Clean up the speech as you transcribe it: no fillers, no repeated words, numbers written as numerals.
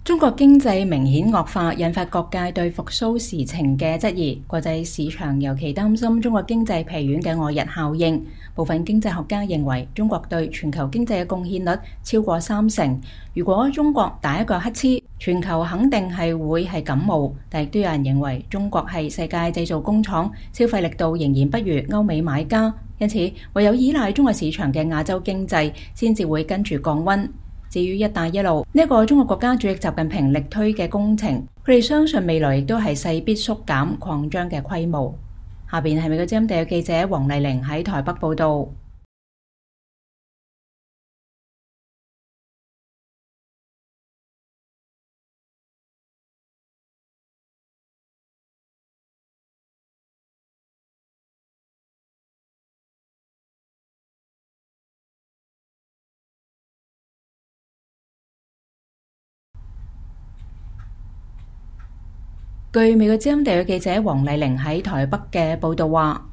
中國經濟明顯惡化，引發各界對復甦時程嘅質疑。國際市場尤其擔心中國經濟疲軟嘅外溢效應。部分經濟學家認為，中國對全球經濟嘅貢獻率超過30%。如果中國打一個乞嗤，全球肯定會係感冒。但亦都有人認為，中國係世界製造工廠，消費力度仍然不如歐美買家，因此唯有依賴中國市場嘅亞洲經濟先至會跟住降溫。至於一帶一路呢個中國國家主席習近平力推嘅工程，佢哋相信未來亦都係勢必縮減擴張嘅規模。下邊係美國之音地記者黃麗玲喺台北報道。據美國之音地記者黃麗玲喺台北嘅報道話，